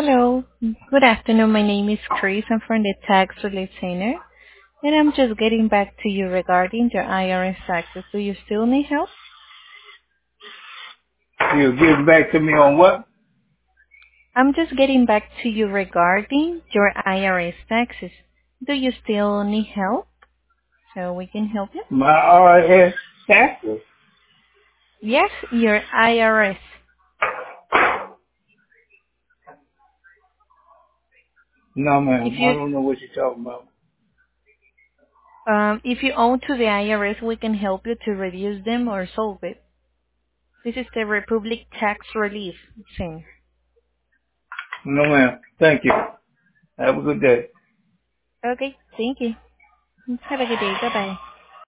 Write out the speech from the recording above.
Hello. Good afternoon. My name is Chris. I'm from the Tax Relief Center, and I'm just getting back to you regarding your IRS taxes. Do you still need help? You give back to me on what? I'm just getting back to you regarding your IRS taxes. Do you still need help so we can help you? My RS taxes? Yes, your IRS. No, If ma'am. I you don't know what you're talking about. if you owe to the IRS, we can help you to reduce them or solve it. This is the Republic Tax Relief Center. No, ma'am. Thank you. Have a good day. Okay, thank you. Have a good day. Bye bye.